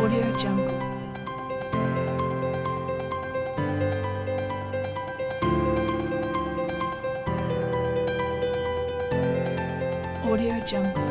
Audio Jungle. Audio Jungle.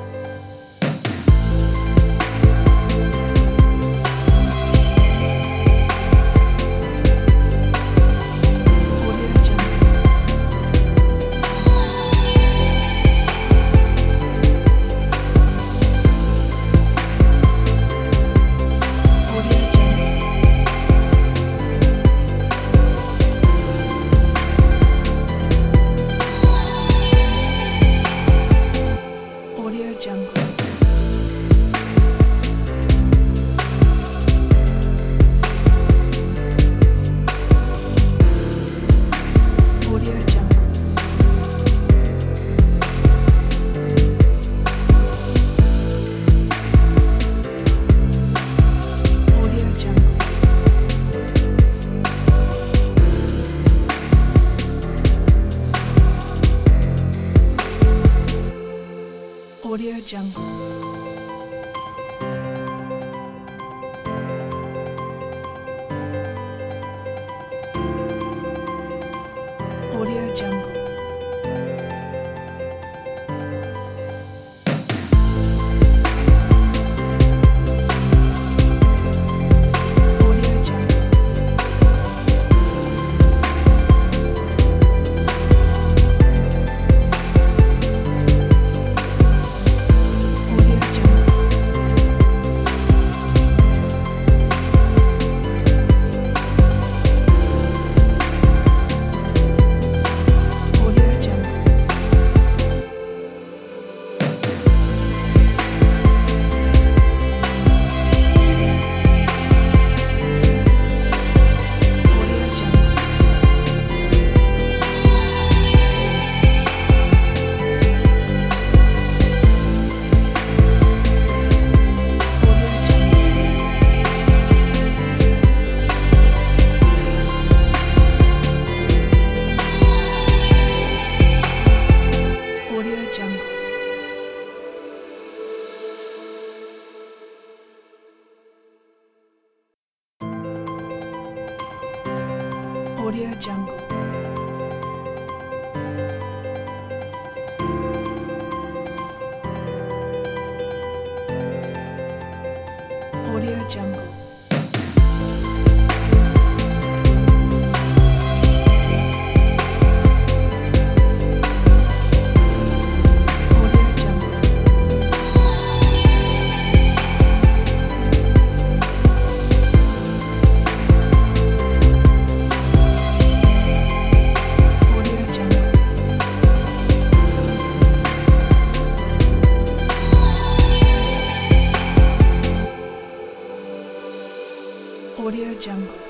Audio Jungle. Audio Jungle. Audio Jungle. Audio Jungle. Audio Jungle. Audio Jungle. Audio Jungle. Audio Jungle. Audio Jungle. Audio Jungle. Audio Jungle. Audio Jungle. Audio Jungle. Audio Jungle. Audio Jungle.